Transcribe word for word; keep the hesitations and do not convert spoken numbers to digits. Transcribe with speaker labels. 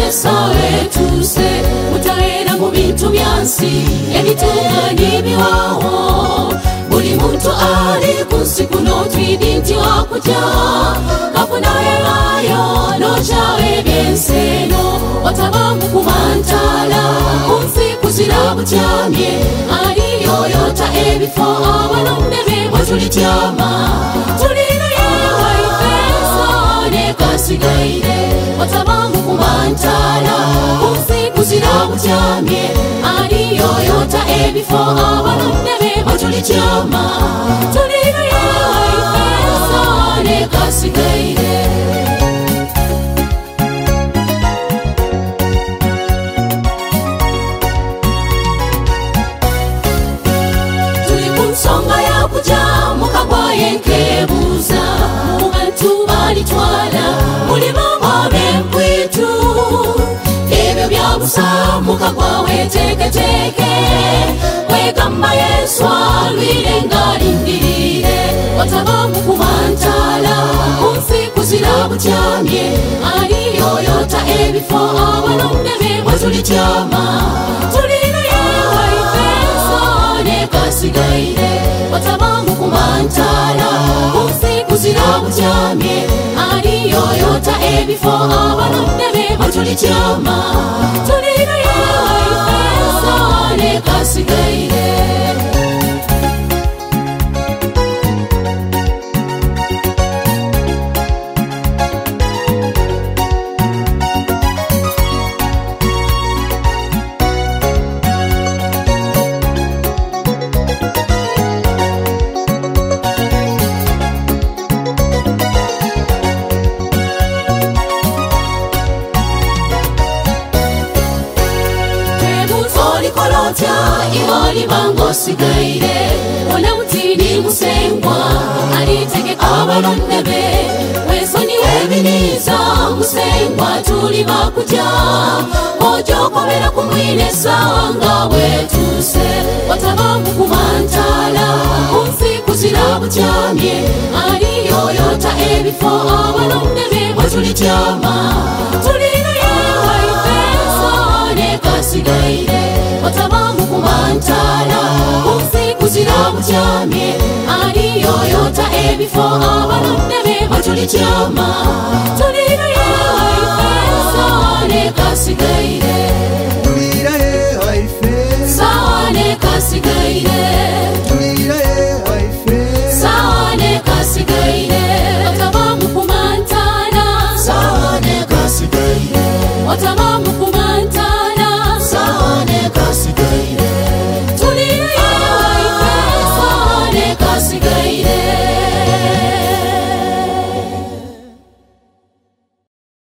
Speaker 1: esawe tuse mutaera mu bintu byansi ebitunganye biwawo buli muntu ali kunsi kuno twidi nti wakuja kafuna werayo nochawe byenseno watabangu kumantala kunsi kuzira butyamye aliyoyota ebifo abalondebe bwetulityama tulina yewa ifeso nekasigaire watabangu kumantala kunsi kuzira butyamye aliyoyota ebifo abalondebe bwetulityama tulina yewa ifeso nekasigaire songa ya kuja mukagwaye nkebuza mu bantu balitwala muli mama bempwitu ebyo byabusa mukagwawe teke teke kwegamba Yesu alwire ngalindirire watabangu kumantala kunsi kuzira butyamye aliyoyota ebifo abalondebe bwetulityama tulina yewa ifeso nekasigaire watabangu kumantala kunsi kuzira butyamye aliyoyota ebifo abalondebe bwetulityama tulina yewa ifeso nekasigaire kolotya iwali bango sigaire ona mutini musengwa alitegeka abalondebe wesoni webiniza musengwa tuli bakuja ojo kobera kumwine sanga wetuse watabangu kumantala kunsi kuzira butyamye aliyoyota ebifo abalondebe bwetulityama tulina yewa ifeso nekasigaire watabangu kumantala kunsi kuzira butyamye aliyoyota ebifo abalondebe bwetulityama tulina yewa ifeso nekasigaire
Speaker 2: tulina yewa ifeso
Speaker 1: nekasigaire